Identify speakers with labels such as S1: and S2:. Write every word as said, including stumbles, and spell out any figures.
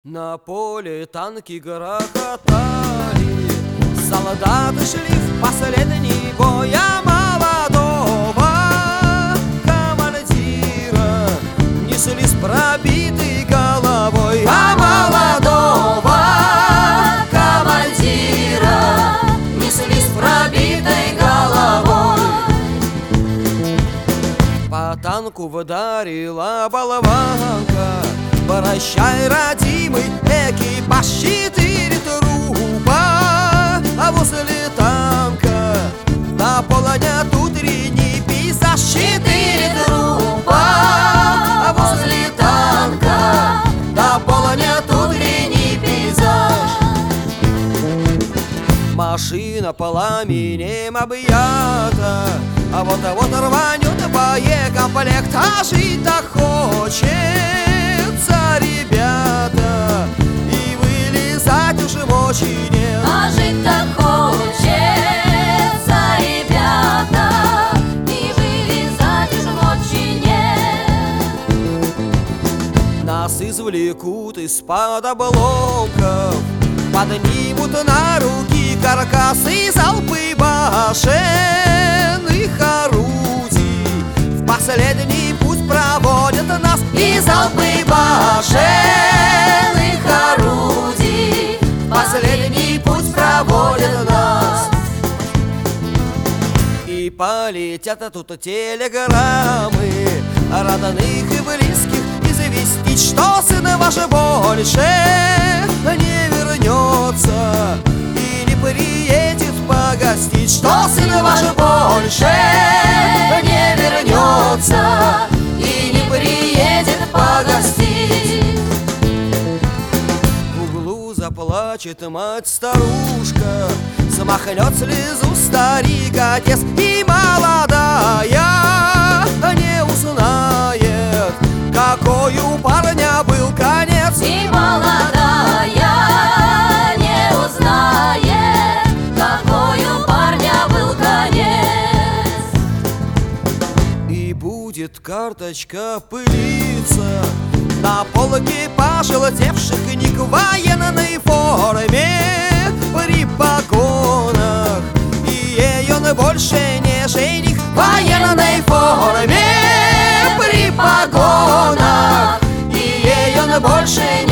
S1: На поле танки грохотали, солдаты шли в последний бой, а молодого командира несли с пробитой головой, а молодого командира несли с пробитой головой. По танку вдарила болванка: прощай, родимый, экипаж, четыре трупа. А возле танка наполнят утренний пейзаж, четыре трупа. А возле танка наполнят утренний пейзаж. Машина пламенем объята, а вот а вот рванет боекомплект, а жить-то хочется, ребята, и вылезать уже в очень нет.
S2: А жить-то хочется, ребята, и вылезать уже в очень нет.
S1: Нас извлекут из-под обломков, поднимут на руки каркасы, залпы башенных орудий. В последний путь проводят нас и залпы башенных орудий. В последний путь проводят нас. И полетят тут телеграммы родных и близких известить, что сын ваш больше не вернется и не приедет погостить, что сын ваш больше не вернется и не приедет погостить. В углу заплачет мать-старушка, смахнет слезу старик отец, и молодая не узнает, какой у парня был конец.
S2: И молодая не узнает, какой у парня был конец.
S1: И будет карточка пылиться на полке пожелтевших книг в военной форме при погонах, и ей он больше не жених в военной форме при погонах, и ей он больше не